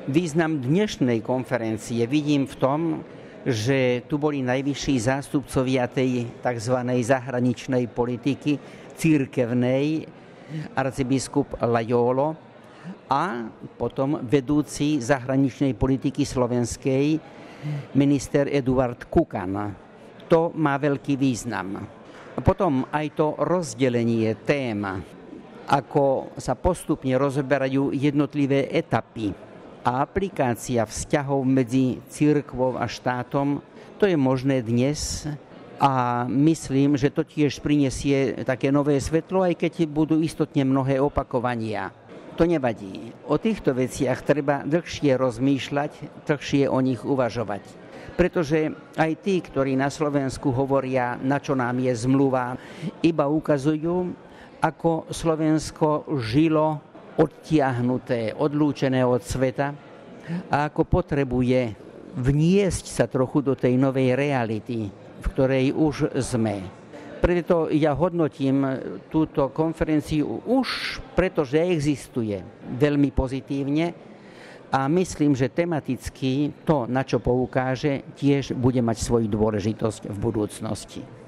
Význam dnešnej konferencie vidím v tom, že tu boli najvyšší zástupcovia tej tzv. Zahraničnej politiky, cirkevnej, arcibiskup Lajolo a potom vedúci zahraničnej politiky slovenskej, minister Eduard Kukan. To má veľký význam. A potom aj to rozdelenie tém, ako sa postupne rozberajú jednotlivé etapy a aplikácia vzťahov medzi cirkvou a štátom, to je možné dnes a myslím, že to tiež prinesie také nové svetlo, aj keď budú istotne mnohé opakovania. To nevadí. O týchto veciach treba dlhšie rozmýšľať, dlhšie o nich uvažovať. Pretože aj tí, ktorí na Slovensku hovoria, na čo nám je zmluva, iba ukazujú, ako Slovensko žilo odtiahnuté, odlúčené od sveta a ako potrebuje vniesť sa trochu do tej novej reality, v ktorej už sme. Preto ja hodnotím túto konferenciu už pretože existuje veľmi pozitívne a myslím, že tematicky to, na čo poukáže, tiež bude mať svoju dôležitosť v budúcnosti.